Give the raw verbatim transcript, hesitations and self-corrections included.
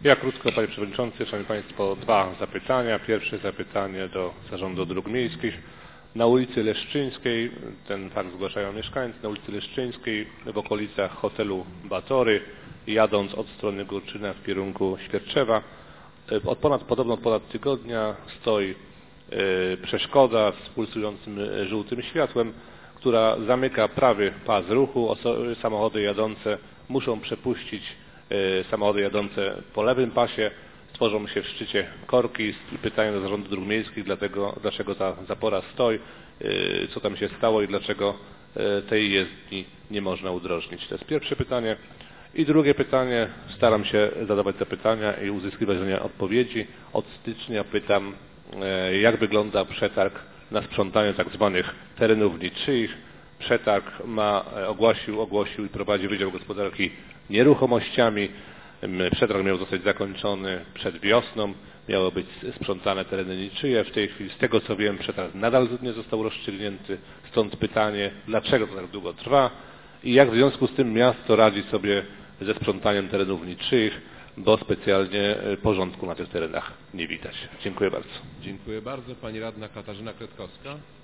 Ja krótko, Panie Przewodniczący, Szanowni Państwo, dwa zapytania. Pierwsze zapytanie do Zarządu Dróg Miejskich. Na ulicy Leszczyńskiej, ten fakt zgłaszają mieszkańcy, na ulicy Leszczyńskiej w okolicach hotelu Batory, jadąc od strony Górczyna w kierunku Świerczewa, od ponad, podobno od ponad tygodnia stoi e, przeszkoda z pulsującym żółtym światłem, która zamyka prawy pas ruchu. Oso samochody jadące muszą przepuścić e, samochody jadące po lewym pasie. Tworzą się w szczycie korki i pytają do Zarządu Dróg Miejskich, dlatego, dlaczego ta zapora stoi, e, co tam się stało i dlaczego e, tej jezdni nie można udrożnić. To jest pierwsze pytanie. I drugie pytanie, staram się zadawać te pytania i uzyskiwać na nie odpowiedzi. Od stycznia pytam, jak wygląda przetarg na sprzątanie tak zwanych terenów niczyich. Przetarg ma, ogłosił, ogłosił i prowadzi Wydział Gospodarki Nieruchomościami. Przetarg miał zostać zakończony przed wiosną. Miały być sprzątane tereny niczyje. W tej chwili, z tego co wiem, przetarg nadal nie został rozstrzygnięty. Stąd pytanie, dlaczego to tak długo trwa i jak w związku z tym miasto radzi sobie ze sprzątaniem terenów niczyich, bo specjalnie porządku na tych terenach nie widać. Dziękuję bardzo. Dziękuję bardzo. Pani radna Katarzyna Kretkowska.